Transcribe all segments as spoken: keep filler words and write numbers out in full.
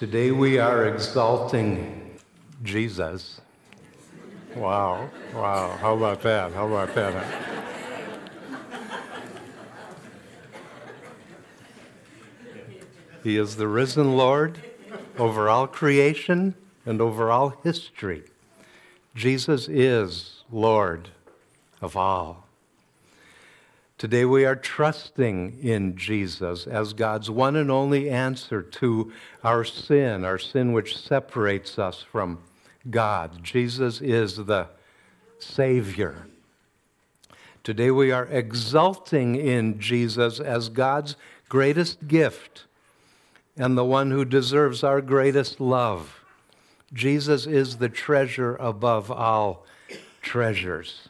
Today we are exalting Jesus. Wow, wow, how about that? How about that? He is the risen Lord over all creation and over all history. Jesus is Lord of all. Today we are trusting in Jesus as God's one and only answer to our sin, our sin which separates us from God. Jesus is the Savior. Today we are exulting in Jesus as God's greatest gift and the one who deserves our greatest love. Jesus is the treasure above all treasures.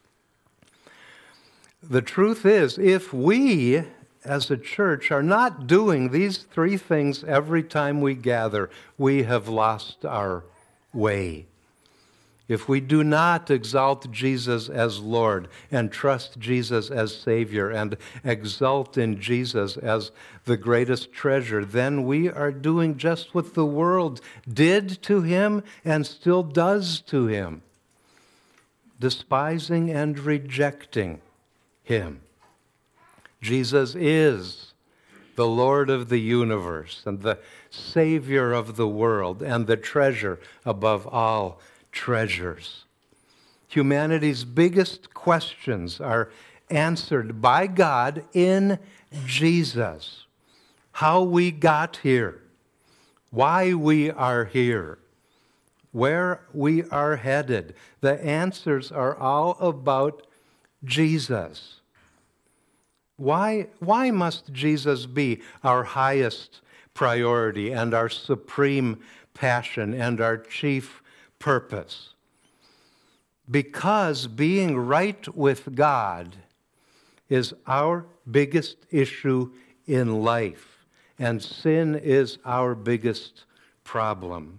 The truth is, if we, as a church, are not doing these three things every time we gather, we have lost our way. If we do not exalt Jesus as Lord and trust Jesus as Savior and exult in Jesus as the greatest treasure, then we are doing just what the world did to him and still does to him, despising and rejecting him. Jesus is the Lord of the universe and the Savior of the world and the treasure above all treasures. Humanity's biggest questions are answered by God in Jesus. How we got here, why we are here, where we are headed. The answers are all about Jesus. Why, why must Jesus be our highest priority and our supreme passion and our chief purpose? Because being right with God is our biggest issue in life, and sin is our biggest problem.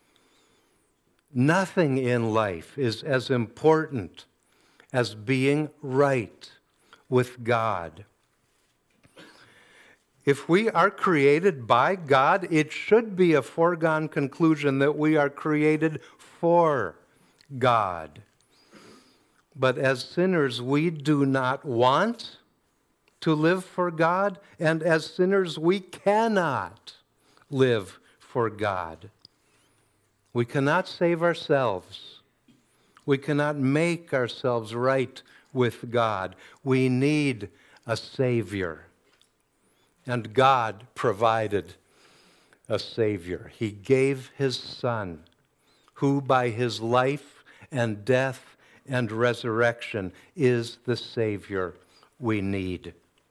Nothing in life is as important as being right with God. If we are created by God, it should be a foregone conclusion that we are created for God. But as sinners, we do not want to live for God, and as sinners, we cannot live for God. We cannot save ourselves. We cannot make ourselves right with God. We need a Savior. And God provided a Savior. He gave His Son, who by His life and death and resurrection is the Savior we need.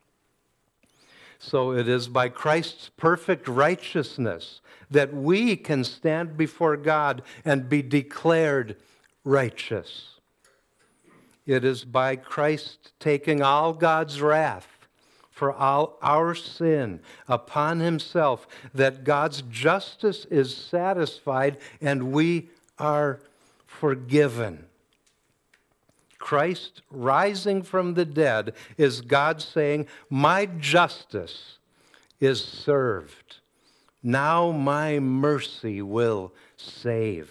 So it is by Christ's perfect righteousness that we can stand before God and be declared righteous. It is by Christ taking all God's wrath for all our sin upon himself that God's justice is satisfied and we are forgiven. Christ rising from the dead is God saying, my justice is served. Now my mercy will save.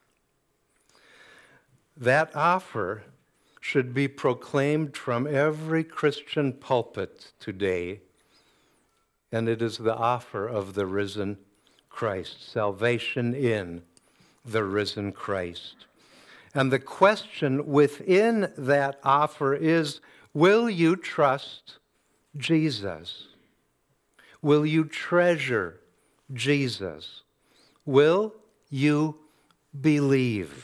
That offer should be proclaimed from every Christian pulpit today, and it is the offer of the risen Christ, salvation in the risen Christ. And the question within that offer is, will you trust Jesus? Will you treasure Jesus? Will you believe?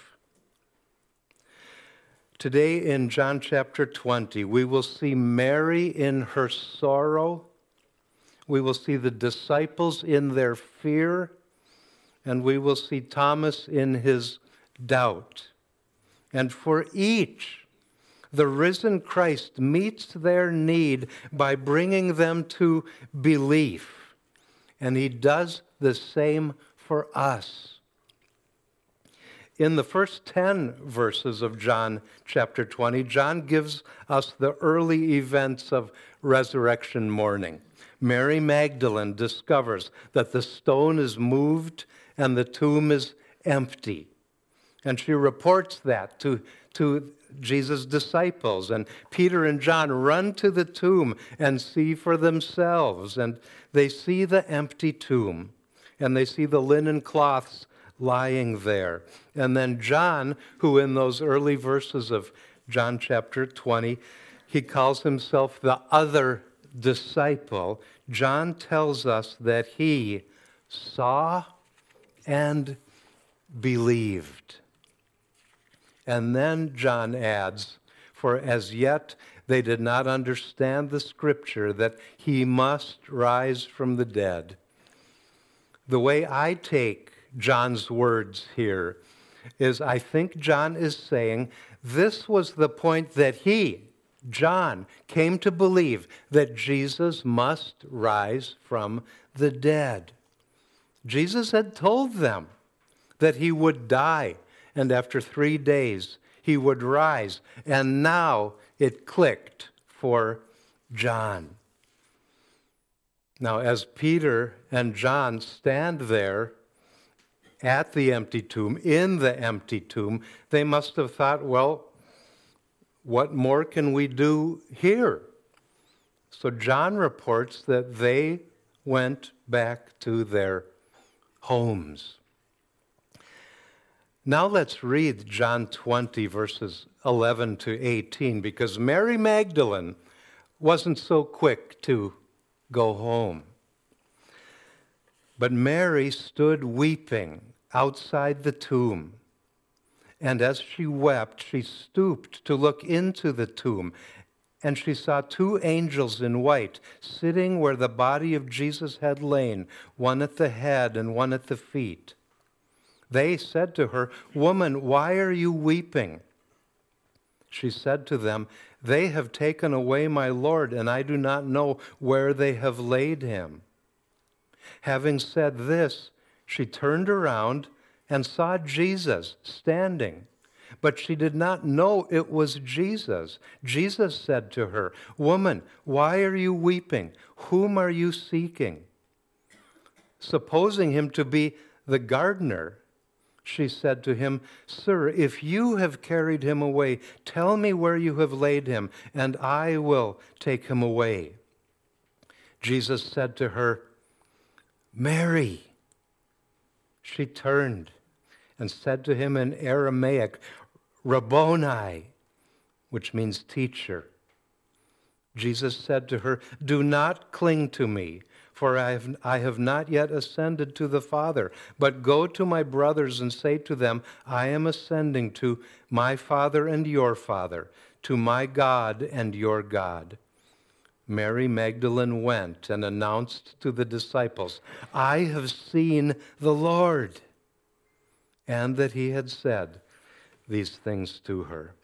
Today in John chapter twenty, we will see Mary in her sorrow. We will see the disciples in their fear. And we will see Thomas in his doubt. And for each, the risen Christ meets their need by bringing them to belief. And he does the same for us. In the first ten verses of John chapter twenty, John gives us the early events of resurrection morning. Mary Magdalene discovers that the stone is moved and the tomb is empty. And she reports that to, to Jesus' disciples. And Peter and John run to the tomb and see for themselves. And they see the empty tomb. And they see the linen cloths lying there. And then John, who in those early verses of John chapter twenty, he calls himself the other disciple. John tells us that he saw and believed. And then John adds, for as yet they did not understand the scripture that he must rise from the dead. The way I take John's words here is I think John is saying this was the point that he, John, came to believe that Jesus must rise from the dead. Jesus had told them that he would die, and after three days he would rise. And now it clicked for John. Now, as Peter and John stand there at the empty tomb, in the empty tomb, they must have thought, well, what more can we do here? So John reports that they went back to their homes. Now let's read John twenty, verses eleven to eighteen, because Mary Magdalene wasn't so quick to go home. But Mary stood weeping outside the tomb. And as she wept, she stooped to look into the tomb, and she saw two angels in white sitting where the body of Jesus had lain, one at the head and one at the feet. They said to her, "Woman, why are you weeping?" She said to them, "They have taken away my Lord, and I do not know where they have laid him." Having said this, she turned around and saw Jesus standing, but she did not know it was Jesus. Jesus said to her, "Woman, why are you weeping? Whom are you seeking?" Supposing him to be the gardener, she said to him, "Sir, if you have carried him away, tell me where you have laid him, and I will take him away." Jesus said to her, "Mary." She turned and said to him in Aramaic, "Rabboni," which means teacher. Jesus said to her, "Do not cling to me, for I have, I have not yet ascended to the Father, but go to my brothers and say to them, I am ascending to my Father and your Father, to my God and your God." Mary Magdalene went and announced to the disciples, "I have seen the Lord," and that he had said these things to her.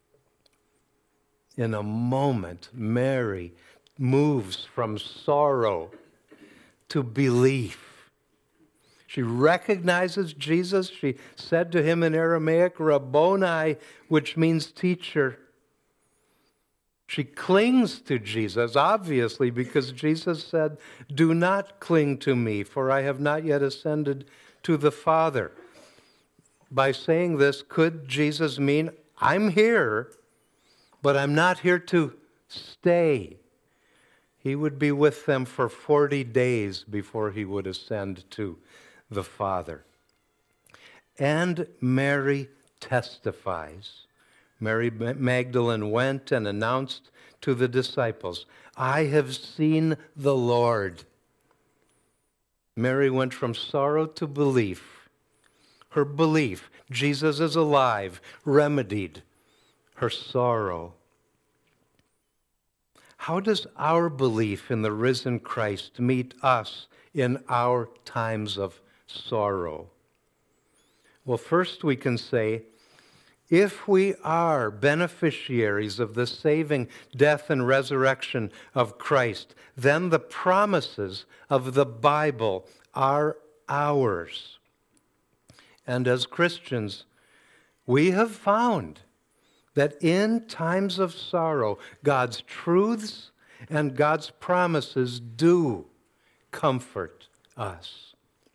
In a moment, Mary moves from sorrow to belief. She recognizes Jesus. She said to him in Aramaic, Rabboni, which means teacher. She clings to Jesus, obviously, because Jesus said, "Do not cling to me, for I have not yet ascended to the Father." By saying this, could Jesus mean, I'm here, but I'm not here to stay? He would be with them for forty days before he would ascend to the Father. And Mary testifies. Mary Magdalene went and announced to the disciples, "I have seen the Lord." Mary went from sorrow to belief. Her belief, Jesus is alive, remedied her sorrow. How does our belief in the risen Christ meet us in our times of sorrow? Well, first we can say, if we are beneficiaries of the saving death and resurrection of Christ, then the promises of the Bible are ours. And as Christians, we have found that in times of sorrow, God's truths and God's promises do comfort us.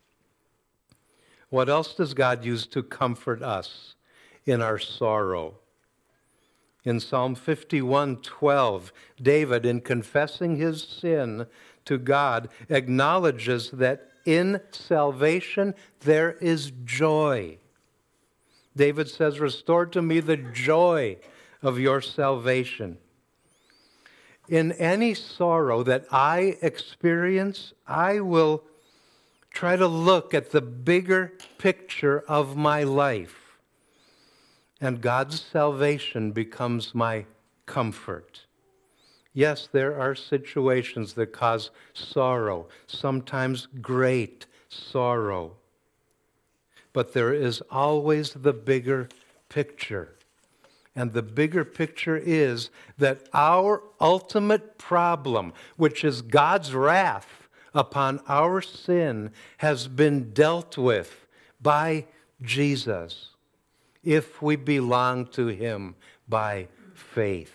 What else does God use to comfort us in our sorrow? In Psalm fifty-one twelve, David, in confessing his sin to God, acknowledges that in salvation there is joy. David says, "Restore to me the joy of your salvation." In any sorrow that I experience, I will try to look at the bigger picture of my life. And God's salvation becomes my comfort. Yes, there are situations that cause sorrow, sometimes great sorrow. But there is always the bigger picture. And the bigger picture is that our ultimate problem, which is God's wrath upon our sin, has been dealt with by Jesus, if we belong to him by faith.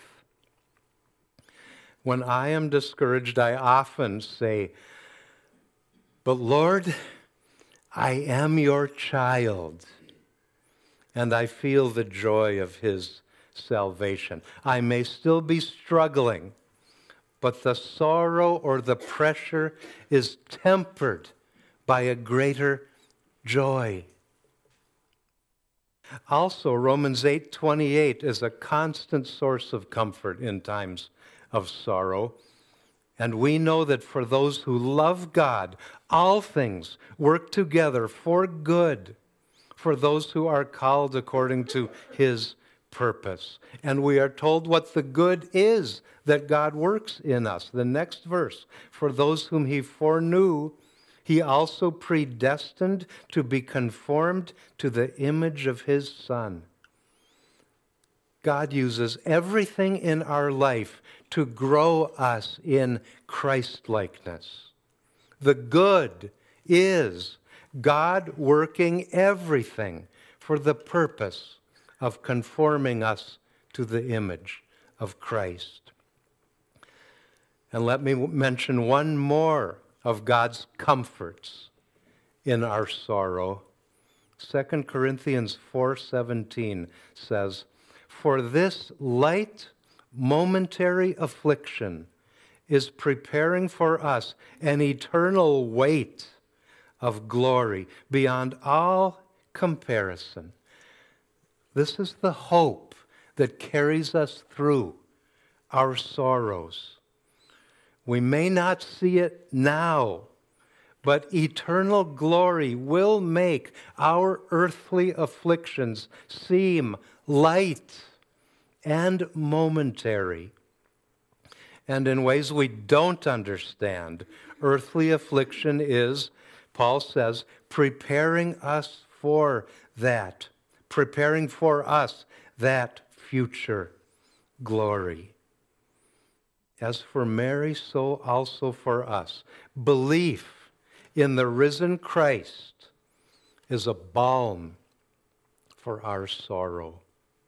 When I am discouraged, I often say, "But Lord, I am your child," and I feel the joy of his salvation. I may still be struggling, but the sorrow or the pressure is tempered by a greater joy. Also, Romans eight twenty-eight is a constant source of comfort in times of sorrow. And we know that for those who love God, all things work together for good, for those who are called according to his purpose. And we are told what the good is that God works in us. The next verse, "For those whom he foreknew, he also predestined to be conformed to the image of his Son." God uses everything in our life to grow us in Christ-likeness. The good is God working everything for the purpose of conforming us to the image of Christ. And let me mention one more of God's comforts in our sorrow. Second Corinthians four seventeen says, "For this light momentary affliction is preparing for us an eternal weight of glory beyond all comparison." This is the hope that carries us through our sorrows. We may not see it now, but eternal glory will make our earthly afflictions seem light and momentary. And in ways we don't understand, earthly affliction is, Paul says, preparing us for that, preparing for us that future glory. As for Mary, so also for us. Belief in the risen Christ is a balm for our sorrow.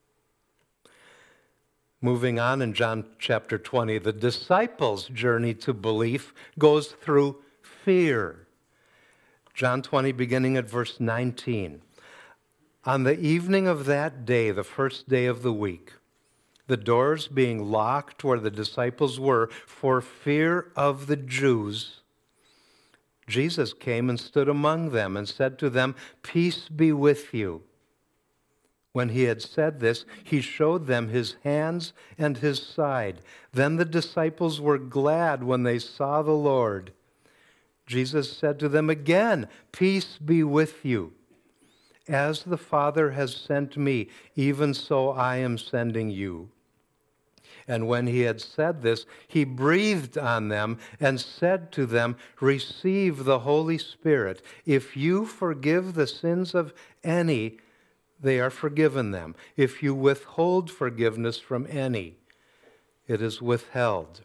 Moving on in John chapter twenty, the disciples' journey to belief goes through fear. John twenty, beginning at verse nineteen. On the evening of that day, the first day of the week, the doors being locked where the disciples were for fear of the Jews, Jesus came and stood among them and said to them, "Peace be with you." When he had said this, he showed them his hands and his side. Then the disciples were glad when they saw the Lord. Jesus said to them again, "Peace be with you. As the Father has sent me, even so I am sending you." And when he had said this, he breathed on them and said to them, "Receive the Holy Spirit. If you forgive the sins of any, they are forgiven them. If you withhold forgiveness from any, it is withheld."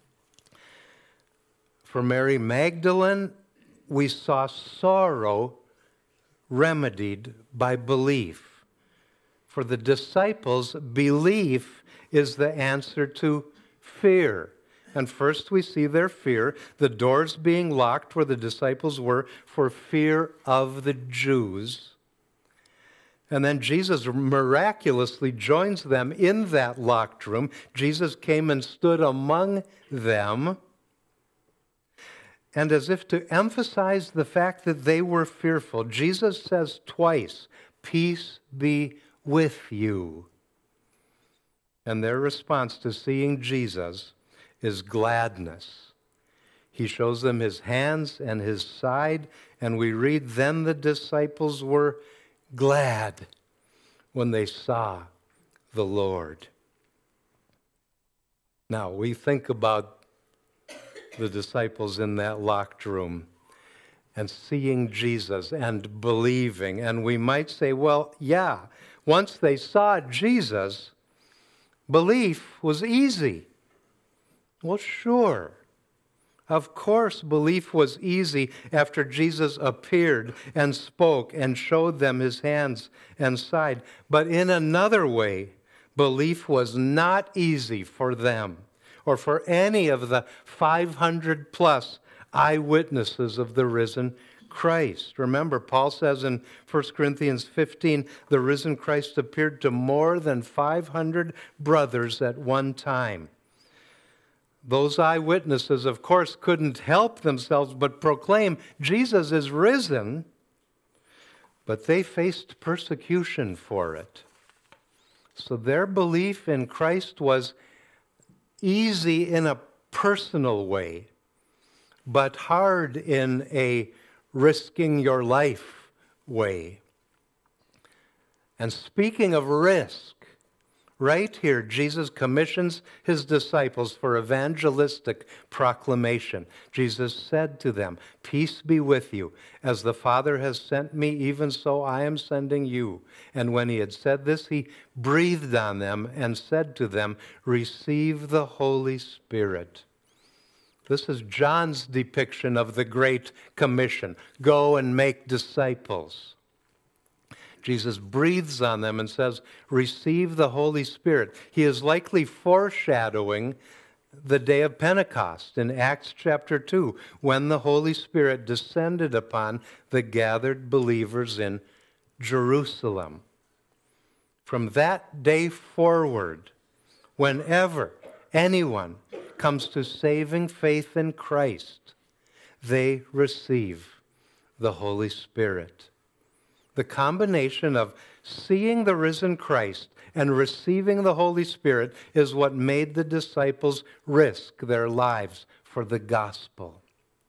For Mary Magdalene, we saw sorrow remedied by belief. For the disciples, belief is the answer to fear. And first we see their fear, the doors being locked where the disciples were for fear of the Jews. And then Jesus miraculously joins them in that locked room. Jesus came and stood among them. And as if to emphasize the fact that they were fearful, Jesus says twice, "Peace be with you." And their response to seeing Jesus is gladness. He shows them his hands and his side, and we read, "Then the disciples were glad when they saw the Lord." Now, we think about the disciples in that locked room and seeing Jesus and believing, and we might say, well, yeah, once they saw Jesus, belief was easy. Well, sure. Of course, belief was easy after Jesus appeared and spoke and showed them his hands and side. But in another way, belief was not easy for them or for any of the five hundred plus eyewitnesses of the risen Christ. Remember, Paul says in First Corinthians fifteen, the risen Christ appeared to more than five hundred brothers at one time. Those eyewitnesses, of course, couldn't help themselves but proclaim Jesus is risen, but they faced persecution for it. So their belief in Christ was easy in a personal way, but hard in a risking your life way. And speaking of risk, right here, Jesus commissions his disciples for evangelistic proclamation. Jesus said to them, "Peace be with you. As the Father has sent me, even so I am sending you." And when he had said this, he breathed on them and said to them, "Receive the Holy Spirit." This is John's depiction of the Great Commission. Go and make disciples. Jesus breathes on them and says, "Receive the Holy Spirit." He is likely foreshadowing the day of Pentecost in Acts chapter two, when the Holy Spirit descended upon the gathered believers in Jerusalem. From that day forward, whenever anyone comes to saving faith in Christ, they receive the Holy Spirit. The combination of seeing the risen Christ and receiving the Holy Spirit is what made the disciples risk their lives for the gospel.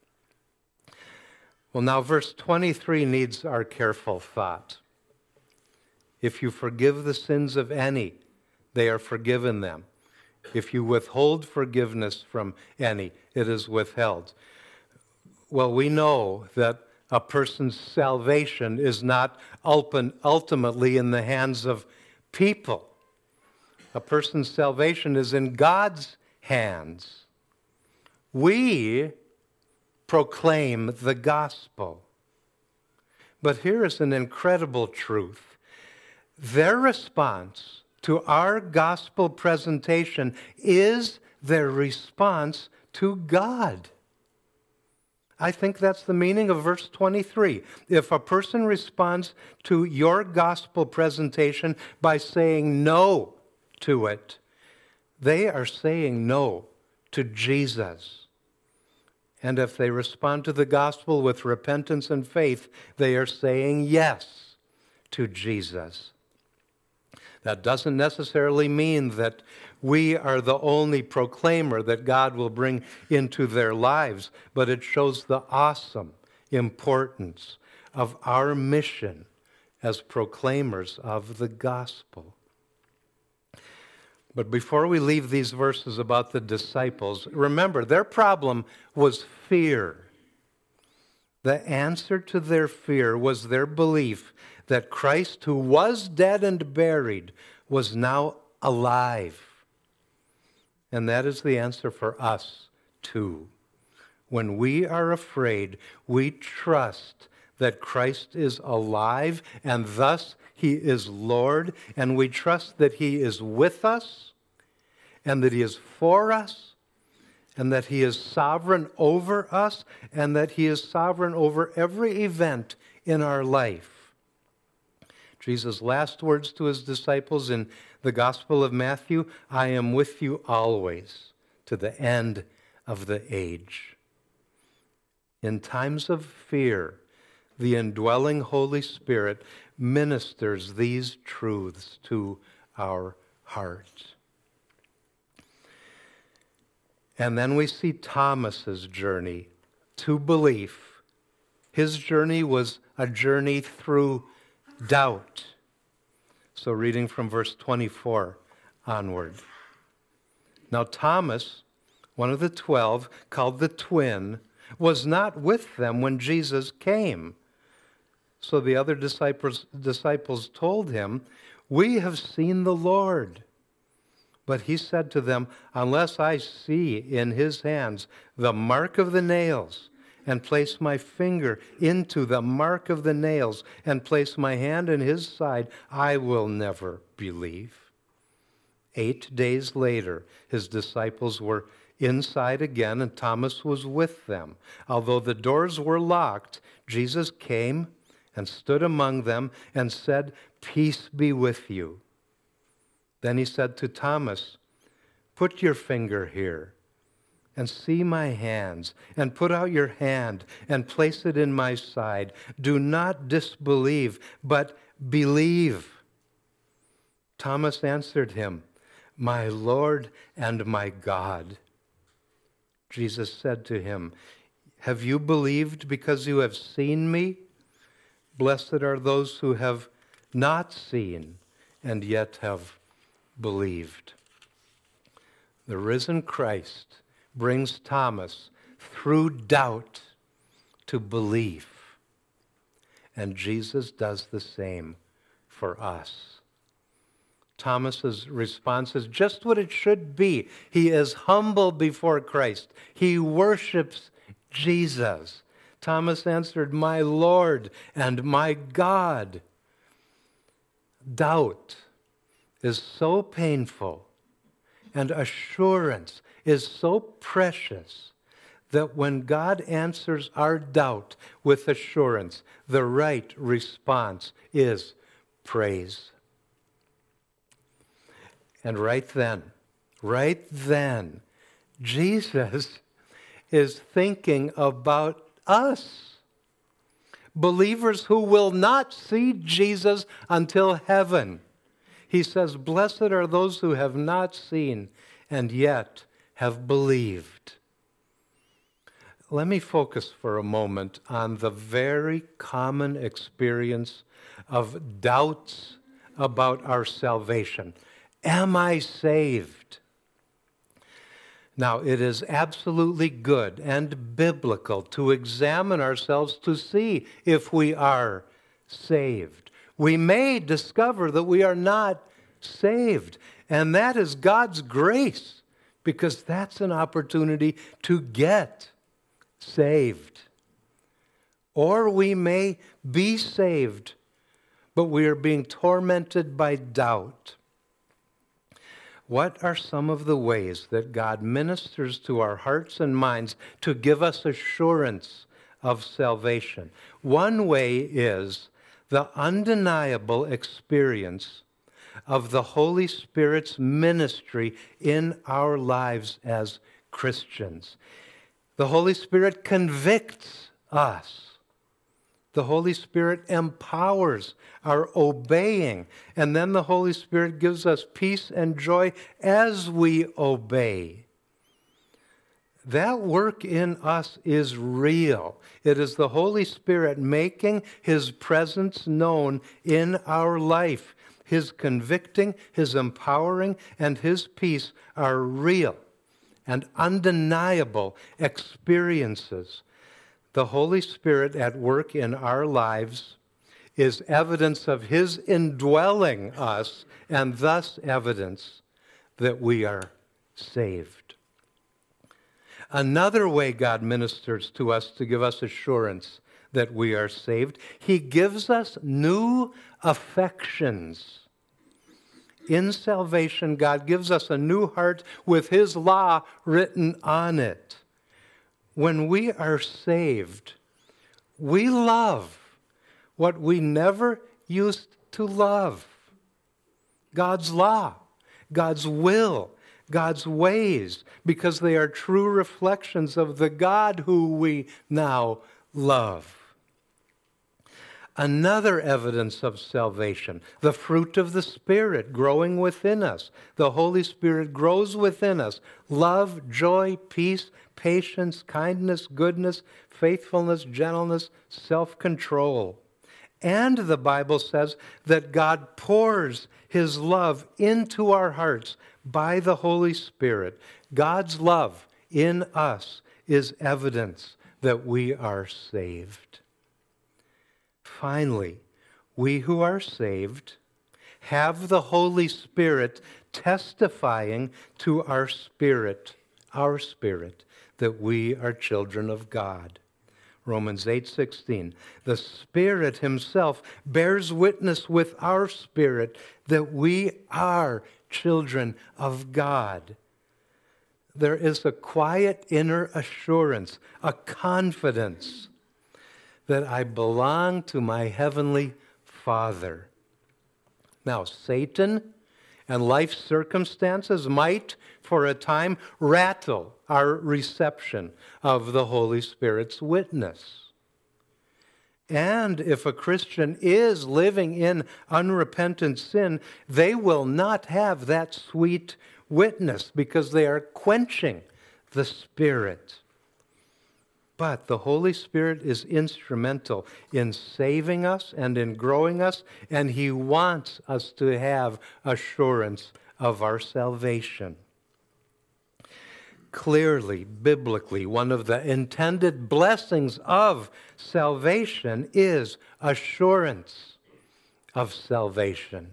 Well, now verse twenty-three needs our careful thought. If you forgive the sins of any, they are forgiven them. If you withhold forgiveness from any, it is withheld. Well, we know that a person's salvation is not ultimately in the hands of people. A person's salvation is in God's hands. We proclaim the gospel. But here is an incredible truth. Their response to our gospel presentation is their response to God. I think that's the meaning of verse twenty-three. If a person responds to your gospel presentation by saying no to it, they are saying no to Jesus. And if they respond to the gospel with repentance and faith, they are saying yes to Jesus. That doesn't necessarily mean that we are the only proclaimer that God will bring into their lives, but it shows the awesome importance of our mission as proclaimers of the gospel. But before we leave these verses about the disciples, remember, their problem was fear. The answer to their fear was their belief that Christ, who was dead and buried, was now alive. And that is the answer for us, too. When we are afraid, we trust that Christ is alive, and thus he is Lord, and we trust that he is with us, and that he is for us, and that he is sovereign over us, and that he is sovereign over every event in our life. Jesus' last words to his disciples in the Gospel of Matthew, I am with you always to the end of the age. In times of fear, the indwelling Holy Spirit ministers these truths to our hearts. And then we see Thomas's journey to belief. His journey was a journey through doubt. So reading from verse twenty-four onward. Now Thomas, one of the twelve, called the twin, was not with them when Jesus came. So the other disciples, disciples told him, we have seen the Lord. But he said to them, unless I see in his hands the mark of the nails, and place my finger into the mark of the nails, and place my hand in his side, I will never believe. Eight days later, his disciples were inside again, and Thomas was with them. Although the doors were locked, Jesus came and stood among them and said, peace be with you. Then he said to Thomas, put your finger here and see my hands, and put out your hand and place it in my side. Do not disbelieve, but believe. Thomas answered him, my Lord and my God. Jesus said to him, have you believed because you have seen me? Blessed are those who have not seen and yet have believed. The risen Christ brings Thomas through doubt to belief. And Jesus does the same for us. Thomas's response is just what it should be. He is humble before Christ. He worships Jesus. Thomas answered, my Lord and my God. Doubt is so painful, and assurance is so precious that when God answers our doubt with assurance, the right response is praise. And right then, right then, Jesus is thinking about us, believers who will not see Jesus until heaven. He says, blessed are those who have not seen and yet have believed. Let me focus for a moment on the very common experience of doubts about our salvation. Am I saved? Now, it is absolutely good and biblical to examine ourselves to see if we are saved. We may discover that we are not saved, and that is God's grace, because that's an opportunity to get saved. Or we may be saved, but we are being tormented by doubt. What are some of the ways that God ministers to our hearts and minds to give us assurance of salvation? One way is the undeniable experience of the Holy Spirit's ministry in our lives as Christians. The Holy Spirit convicts us. The Holy Spirit empowers our obeying, and then the Holy Spirit gives us peace and joy as we obey. That work in us is real. It is the Holy Spirit making His presence known in our life. His convicting, His empowering, and His peace are real and undeniable experiences. The Holy Spirit at work in our lives is evidence of His indwelling us, and thus evidence that we are saved. Another way God ministers to us to give us assurance that we are saved, He gives us new affections In salvation, God gives us a new heart with His law written on it. When we are saved, we love what we never used to love. God's law, God's will, God's ways, because they are true reflections of the God who we now love. Another evidence of salvation, the fruit of the Spirit growing within us. The Holy Spirit grows within us. Love, joy, peace, patience, kindness, goodness, faithfulness, gentleness, self-control. And the Bible says that God pours His love into our hearts by the Holy Spirit. God's love in us is evidence that we are saved. Finally, we who are saved have the Holy Spirit testifying to our spirit, our spirit, that we are children of God. Romans eight sixteen. The Spirit Himself bears witness with our spirit that we are children of God. There is a quiet inner assurance, a confidence that I belong to my Heavenly Father. Now, Satan and life circumstances might, for a time, rattle our reception of the Holy Spirit's witness. And if a Christian is living in unrepentant sin, they will not have that sweet witness because they are quenching the Spirit. But the Holy Spirit is instrumental in saving us and in growing us, and He wants us to have assurance of our salvation. Clearly, biblically, one of the intended blessings of salvation is assurance of salvation.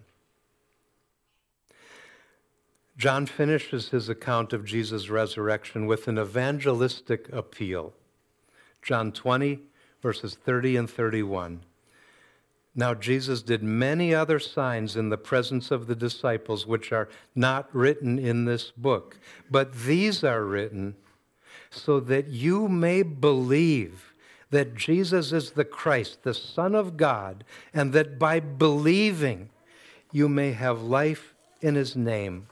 John finishes his account of Jesus' resurrection with an evangelistic appeal. John twenty, verses thirty and thirty-one. Now Jesus did many other signs in the presence of the disciples, which are not written in this book. But these are written so that you may believe that Jesus is the Christ, the Son of God, and that by believing you may have life in His name.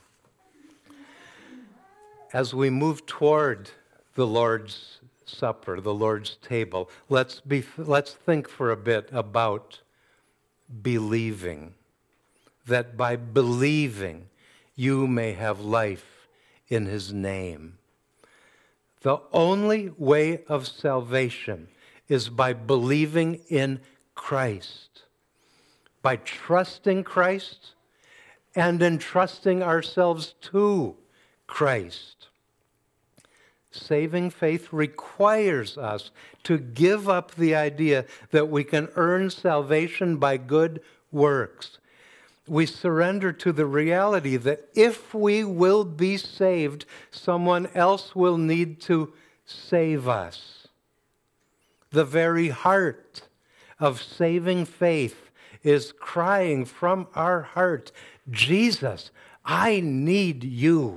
As we move toward the Lord's Supper, the Lord's table, let's be let's think for a bit about believing. That by believing you may have life in His name. The only way of salvation is by believing in Christ, by trusting Christ and entrusting ourselves to Christ. Saving faith requires us to give up the idea that we can earn salvation by good works. We surrender to the reality that if we will be saved, someone else will need to save us. The very heart of saving faith is crying from our heart, Jesus, I need you.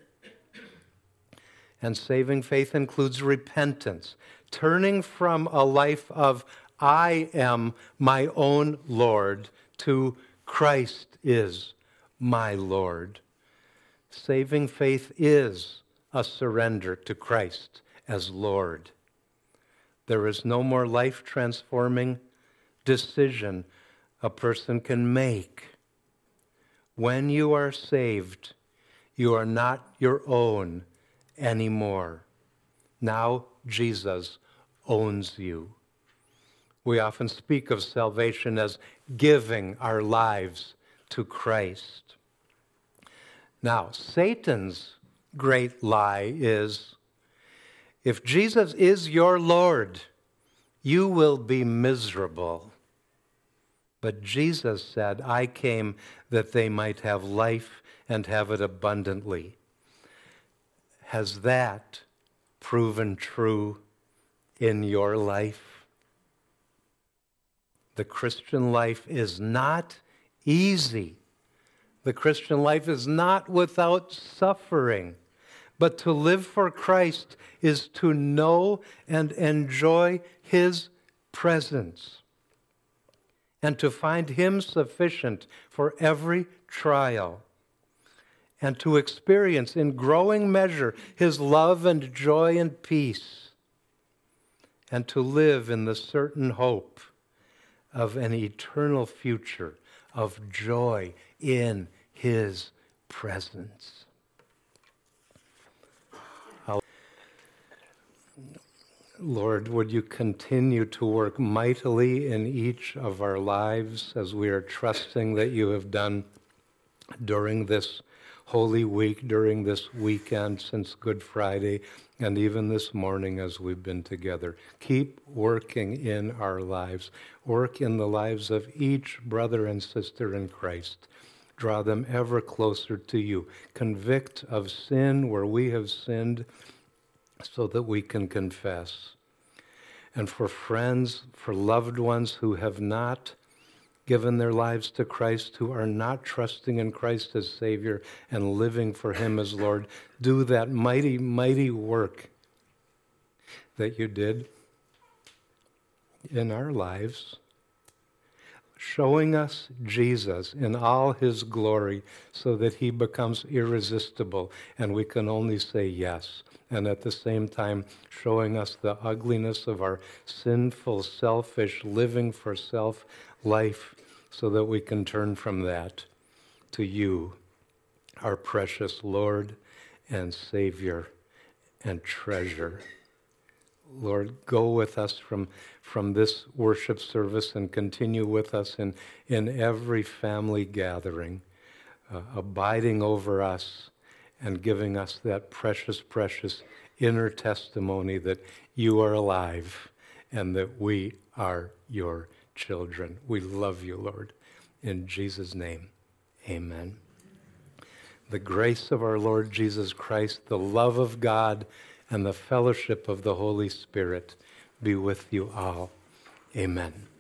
And saving faith includes repentance, turning from a life of I am my own Lord to Christ is my Lord. Saving faith is a surrender to Christ as Lord. There is no more life-transforming decision a person can make. When you are saved, you are not your own anymore. Now Jesus owns you. We often speak of salvation as giving our lives to Christ. Now, Satan's great lie is, if Jesus is your Lord, you will be miserable. But Jesus said, I came that they might have life and have it abundantly. Has that proven true in your life? The Christian life is not easy, The Christian life is not without suffering, but to live for Christ is to know and enjoy His presence, and to find Him sufficient for every trial, and to experience in growing measure His love and joy and peace, and to live in the certain hope of an eternal future of joy in His presence. Lord, would you continue to work mightily in each of our lives as we are trusting that you have done during this Holy Week, during this weekend since Good Friday, and even this morning as we've been together. Keep working in our lives. Work in the lives of each brother and sister in Christ. Draw them ever closer to you. Convict of sin where we have sinned so that we can confess. And for friends, for loved ones who have not given their lives to Christ, who are not trusting in Christ as Savior and living for Him as Lord, do that mighty, mighty work that you did in our lives, showing us Jesus in all His glory so that He becomes irresistible and we can only say yes. And at the same time, showing us the ugliness of our sinful, selfish, living for self life so that we can turn from that to you, our precious Lord and Savior and treasure. Lord, go with us from, from this worship service and continue with us in, in every family gathering, uh, abiding over us and giving us that precious, precious inner testimony that you are alive and that we are your children. We love you, Lord. In Jesus' name, amen. The grace of our Lord Jesus Christ, the love of God, and the fellowship of the Holy Spirit be with you all. Amen.